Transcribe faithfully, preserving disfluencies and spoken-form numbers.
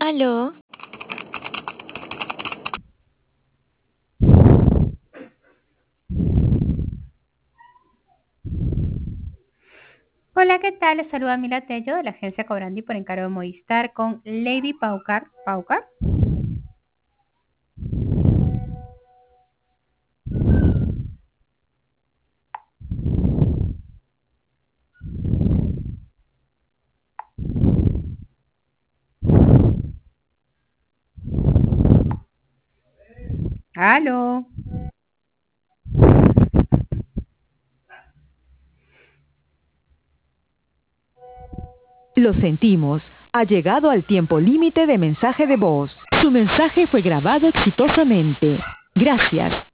Aló, Hola, ¿qué tal? Les saluda Mila Tello de la agencia Cobrandi por encargo de Movistar con Lady Paucar. ¿Paucar? ¿Aló? Lo sentimos. Ha llegado al tiempo límite de mensaje de voz. Su mensaje fue grabado exitosamente. Gracias.